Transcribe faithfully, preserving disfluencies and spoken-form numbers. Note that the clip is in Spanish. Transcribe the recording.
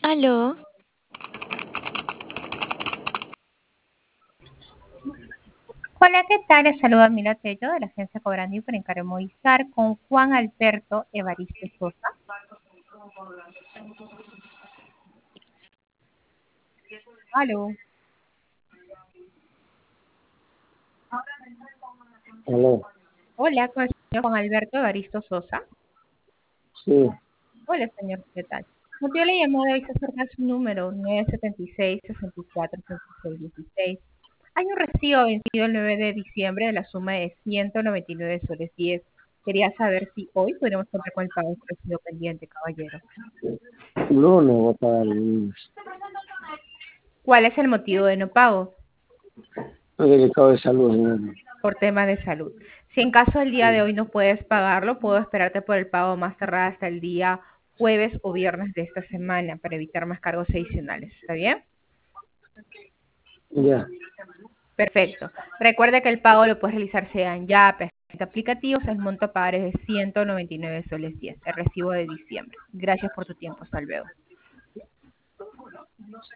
Aló, Hola, ¿qué tal? Les saluda Mila Tello de la agencia Cobrando y por encargo Movistar con Juan Alberto Evaristo Sosa. Aló. Aló, Hola, con el señor Juan Alberto Evaristo Sosa. sí, Hola, señor, ¿qué tal? Motivo de la llamada es acerca de su número nueve siete seis, seis cuatro, seis seis uno seis. Hay un recibo vencido el nueve de diciembre de la suma de ciento noventa y nueve soles diez. Quería saber si hoy podemos contar con el pago del recibo pendiente, caballero. no, no voy a pagar el lunes. ¿Cuál es el motivo de no pago? No delicado de salud, señor. Por temas de salud. Si en caso del día de hoy no puedes pagarlo, puedo esperarte por el pago más tardar hasta el día jueves o viernes de esta semana para evitar más cargos adicionales. ¿Está bien? Ya, Perfecto. Recuerda que el pago lo puedes realizar sea en Yape, aplicativos, el monto a pagar es de ciento noventa y nueve soles diez, el recibo de diciembre. Gracias por tu tiempo. Hasta luego.